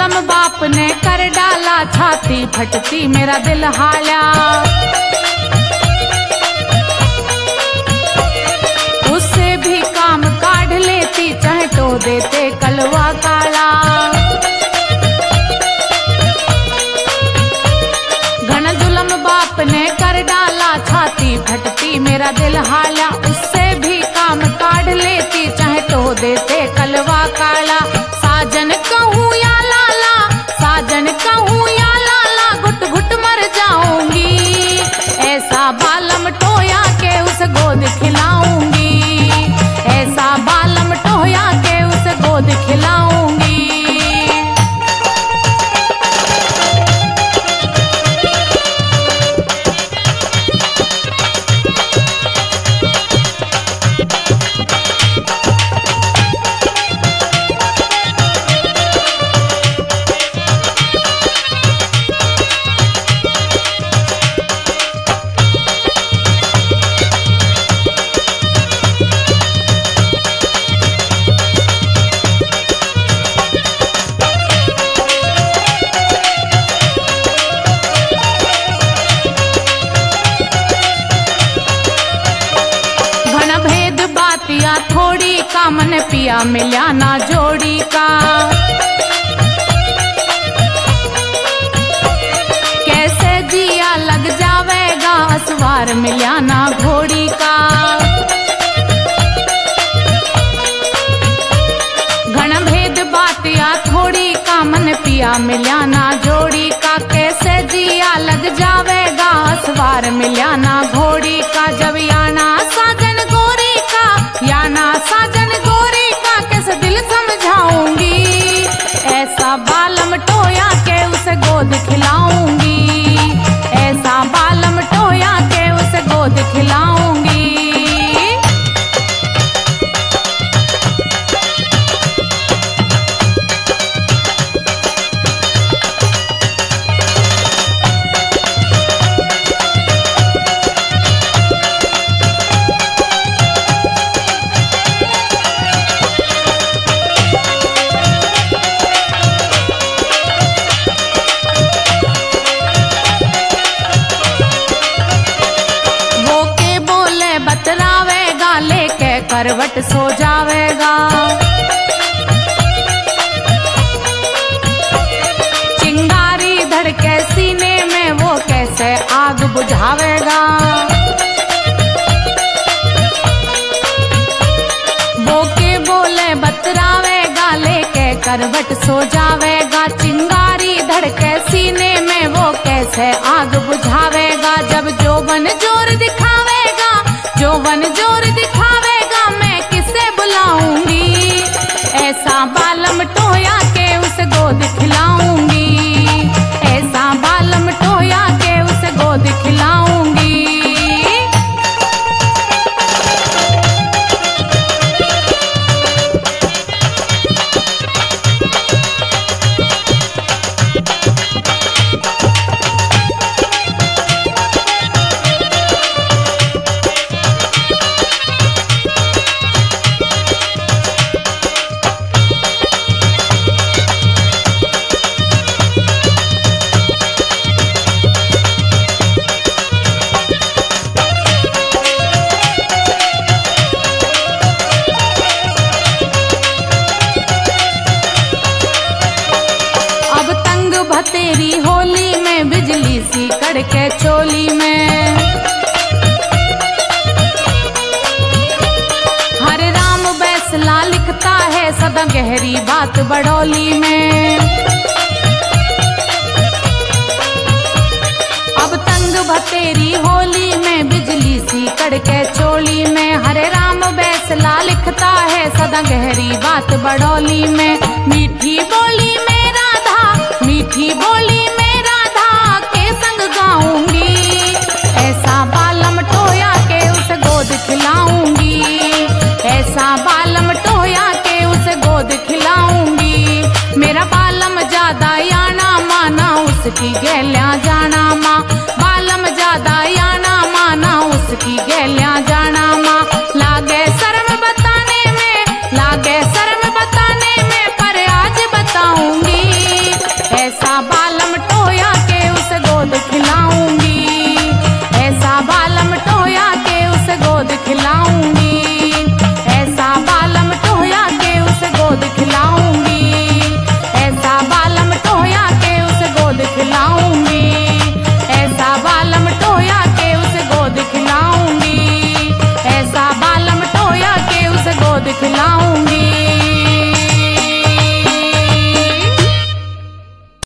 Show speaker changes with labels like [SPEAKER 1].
[SPEAKER 1] जुल्म बाप ने कर डाला, छाती फटती मेरा दिल हाया। उससे भी काम काढ़ लेती, चाहे तो देते कलवा काला। घन जुल्म बाप ने कर डाला, छाती फटती मेरा दिल हाया। उससे भी काम काढ़ लेती, चाहे तो देते कलवा काला। साजन कहूँ या लाला, साजन कहूँ या लाला, घुट घुट मर जाऊंगी। ऐसा बालम टोया के उस गोद खिलाऊंगी, ऐसा बालम टोया के उस गोद खिलाऊंगी। थोड़ी का मन पिया मिल्या ना जोड़ी का। कैसे जिया लग जावेगा, असवार मिल्या ना घोड़ी का। घन भेद बातिया थोड़ी का मन पिया मिल्या ना जोड़ी का। कैसे जिया लग जावेगा, असवार मिल्या ना घोड़ी का। जब याना साजन गोरी का, याना साजन गोरी का, कैसे दिल समझाऊंगी। ऐसा बालम टोया के उसे गोद खिलाऊंगी, ऐसा बालम टोया के उसे गोद खिलाऊंगी। करवट सो जावेगा, चिंगारी धड़के सीने में, वो कैसे आग बुझावेगा। वो के बोले बतरावेगा, लेके करवट सो जावेगा। चिंगारी धड़के सीने में, वो कैसे आग बुझावेगा। जब जोबन जोर दिखावेगा, जोबन जोर दिखावेगा, मैं किसे बुलाऊंगी। ऐसा बालम टोया के उस गोद खिलाऊंगी, ऐसा बालम टोया के उस गोद खिलाऊंगी। तेरी होली में बिजली सी कड़के चोली में। हरे राम बैसला लिखता है सदा गहरी बात बड़ौली में। अब तंग भतेरी होली में बिजली सी कड़के चोली में। हरे राम बैसला लिखता है सदा गहरी बात बड़ौली में। मीठी बोली में राधा, मीठी बोली में राधा के संग गाऊंगी। ऐसा बालम टोया के उस गोद खिलाऊंगी, ऐसा बालम टोया के उस गोद खिलाऊंगी। मेरा बालम ज्यादा याना माना, उसकी गैल्या जाना माँ। बालम ज्यादा याना माना, उसकी गैल्या